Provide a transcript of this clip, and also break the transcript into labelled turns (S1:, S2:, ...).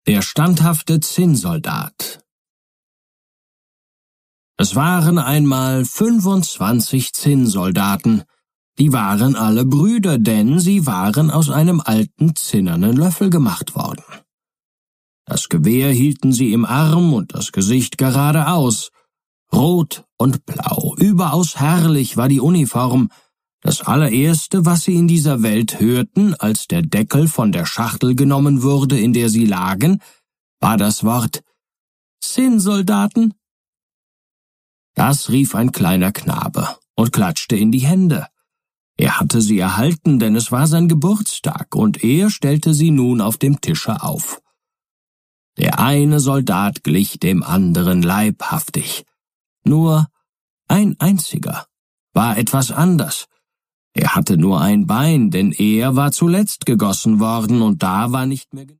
S1: Der standhafte Zinnsoldat. Es waren einmal 25 Zinnsoldaten. Die waren alle Brüder, denn sie waren aus einem alten zinnernen Löffel gemacht worden. Das Gewehr hielten sie im Arm und das Gesicht geradeaus. Rot und blau, überaus herrlich war die Uniform. Das allererste, was sie in dieser Welt hörten, als der Deckel von der Schachtel genommen wurde, in der sie lagen, war das Wort »Zinnsoldaten«. Das rief ein kleiner Knabe und klatschte in die Hände. Er hatte sie erhalten, denn es war sein Geburtstag, und er stellte sie nun auf dem Tische auf. Der eine Soldat glich dem anderen leibhaftig. Nur ein einziger war etwas anders. Er hatte nur ein Bein, denn er war zuletzt gegossen worden, und da war nicht mehr